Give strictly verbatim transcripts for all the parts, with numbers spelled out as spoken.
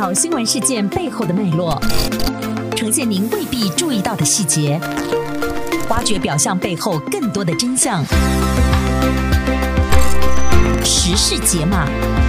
讨新闻事件背后的脉络，呈现您未必注意到的细节，挖掘表象背后更多的真相。时事解码。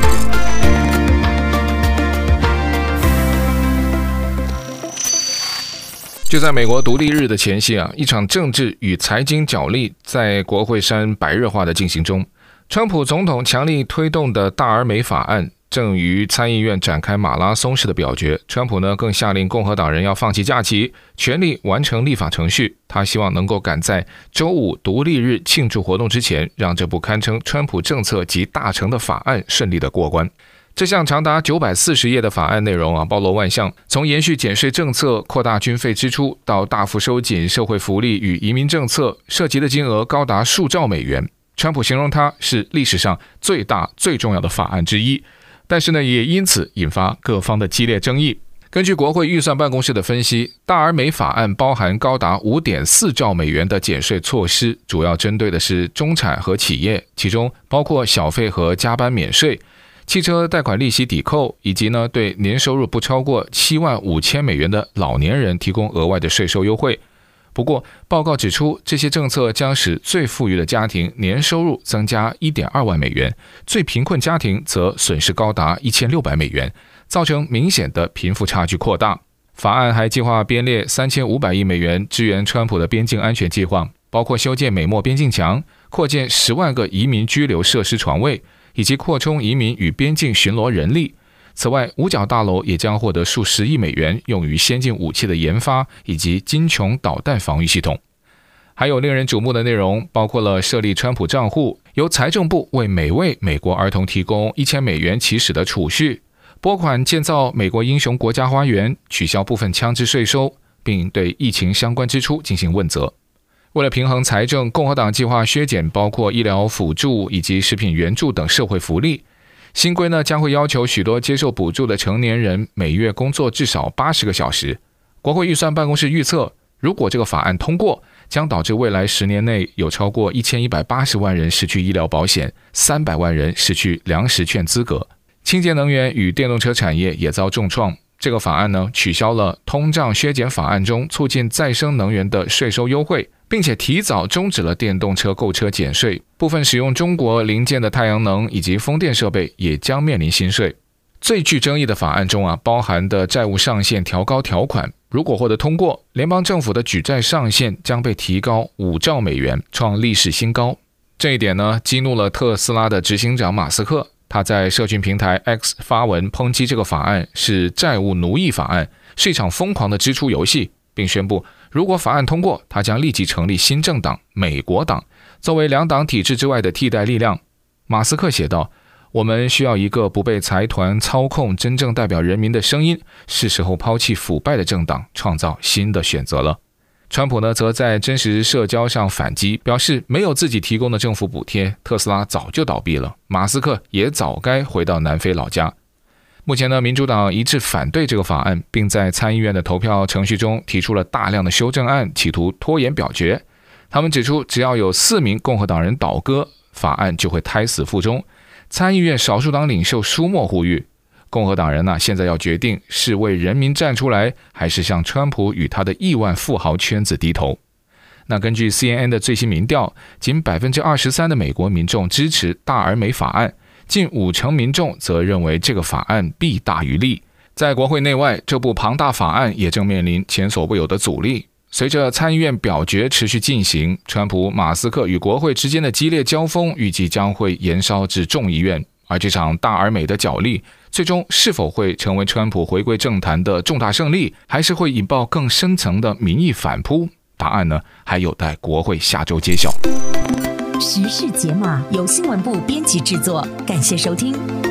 就在美国独立日的前夕啊，一场政治与财经角力在国会山白热化的进行中。川普总统强力推动的大而美法案正于参议院展开马拉松式的表决。川普呢更下令共和党人要放弃假期，全力完成立法程序。他希望能够赶在周五独立日庆祝活动之前，让这部堪称川普政策集大成的法案顺利的过关。这项长达九百四十页的法案内容啊，包罗万象，从延续减税政策、扩大军费支出，到大幅收紧社会福利与移民政策，涉及的金额高达数兆美元。川普形容它是历史上最大最重要的法案之一，但是呢，也因此引发各方的激烈争议。根据国会预算办公室的分析，大而美法案包含高达 五点四兆美元的减税措施，主要针对的是中产和企业，其中包括小费和加班免税、汽车贷款利息抵扣，以及呢对年收入不超过七万五千美元的老年人提供额外的税收优惠。不过，报告指出，这些政策将使最富裕的家庭年收入增加 一点二万美元，最贫困家庭则损失高达一千六百美元，造成明显的贫富差距扩大。法案还计划编列三千五百亿美元支援川普的边境安全计划，包括修建美墨边境墙、扩建十万个移民居留设施床位，以及扩充移民与边境巡逻人力。此外，五角大楼也将获得数十亿美元，用于先进武器的研发以及金琼导弹防御系统。还有令人瞩目的内容，包括了设立川普账户，由财政部为每位美国儿童提供一千美元起始的储蓄，拨款建造美国英雄国家花园，取消部分枪支税收，并对疫情相关支出进行问责。为了平衡财政，共和党计划削减包括医疗辅助以及食品援助等社会福利。新规呢将会要求许多接受补助的成年人每月工作至少八十个小时。国会预算办公室预测，如果这个法案通过，将导致未来十年内有超过一千一百八十万人失去医疗保险，三百万人失去粮食券资格。清洁能源与电动车产业也遭重创。这个法案呢，取消了通胀削减法案中促进再生能源的税收优惠，并且提早终止了电动车购车减税。部分使用中国零件的太阳能以及风电设备也将面临新税。最具争议的法案中啊，包含的债务上限调高条款，如果获得通过，联邦政府的举债上限将被提高五兆美元，创历史新高。这一点呢，激怒了特斯拉的执行长马斯克。他在社群平台 X 发文抨击这个法案是债务奴役法案，是一场疯狂的支出游戏，并宣布如果法案通过，他将立即成立新政党美国党，作为两党体制之外的替代力量。马斯克写道，我们需要一个不被财团操控、真正代表人民的声音，是时候抛弃腐败的政党，创造新的选择了。川普呢，则在真实社交上反击，表示没有自己提供的政府补贴，特斯拉早就倒闭了，马斯克也早该回到南非老家。目前呢，民主党一致反对这个法案，并在参议院的投票程序中提出了大量的修正案，企图拖延表决。他们指出，只要有四名共和党人倒戈，法案就会胎死腹中。参议院少数党领袖舒默呼吁，共和党人呢、啊，现在要决定是为人民站出来，还是向川普与他的亿万富豪圈子低头。那根据 C N N 的最新民调，仅 百分之二十三 的美国民众支持大而美法案，近五成民众则认为这个法案弊大于利。在国会内外，这部庞大法案也正面临前所未有的阻力。随着参议院表决持续进行，川普、马斯克与国会之间的激烈交锋预计将会延烧至众议院。而这场大而美的角力，最终是否会成为川普回归政坛的重大胜利，还是会引爆更深层的民意反扑？答案呢，还有待国会下周揭晓。 时事解码由新闻部编辑制作，感谢收听。